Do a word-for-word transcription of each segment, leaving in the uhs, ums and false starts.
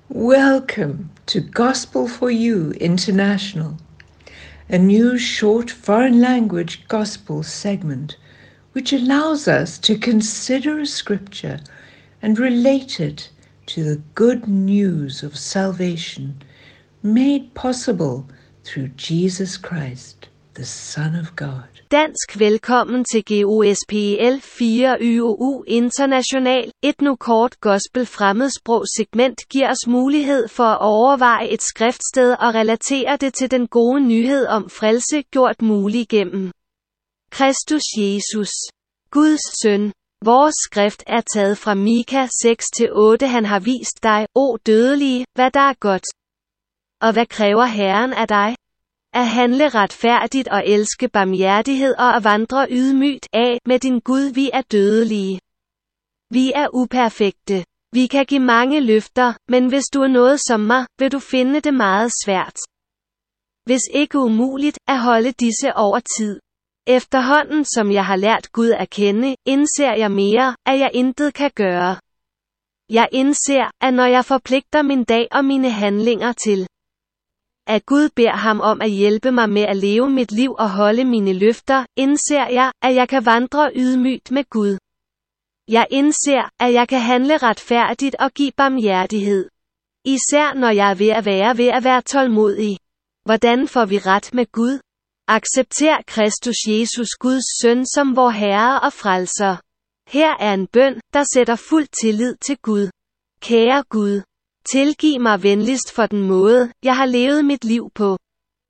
Welcome to Gospel for You International, a new short foreign language gospel segment which allows us to consider a scripture and relate it to the good news of salvation made possible through Jesus Christ, the Son of God. Dansk velkommen til Gospel fire Y O U International. Et nu kort gospel fremmedsprog segment giver os mulighed for at overveje et skriftsted og relatere det til den gode nyhed om frelse gjort mulig gennem Kristus Jesus, Guds søn. Vores skrift er taget fra Mika seks til otte. Han har vist dig, o dødelige, hvad der er godt. Og hvad kræver Herren af dig? At handle retfærdigt og elske barmhjertighed og at vandre ydmygt af med din Gud. Vi er dødelige. Vi er uperfekte. Vi kan give mange løfter, men hvis du er noget som mig, vil du finde det meget svært, hvis ikke umuligt, at holde disse over tid. Efterhånden som jeg har lært Gud at kende, indser jeg mere, at jeg intet kan gøre. Jeg indser, at når jeg forpligter min dag og mine handlinger til at Gud beder ham om at hjælpe mig med at leve mit liv og holde mine løfter, indser jeg, at jeg kan vandre ydmygt med Gud. Jeg indser, at jeg kan handle retfærdigt og give barmhjertighed. Især når jeg er ved at være ved at være tålmodig. Hvordan får vi ret med Gud? Accepter Kristus Jesus, Guds søn, som vor Herre og frelser. Her er en bøn, der sætter fuld tillid til Gud. Kære Gud, tilgiv mig venligst for den måde, jeg har levet mit liv på.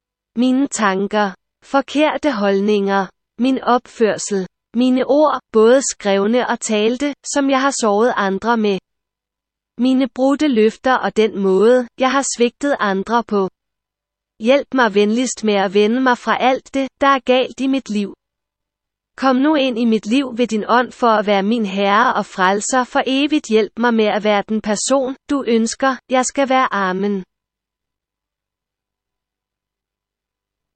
Mine tanker, forkerte holdninger, min opførsel, mine ord, både skrevne og talte, som jeg har såret andre med. Mine brudte løfter og den måde, jeg har svigtet andre på. Hjælp mig venligst med at vende mig fra alt det, der er galt i mit liv. Kom nu ind i mit liv ved din ånd for at være min Herre og frelser for evigt. Hjælp mig med at være den person, du ønsker, jeg skal være. Amen.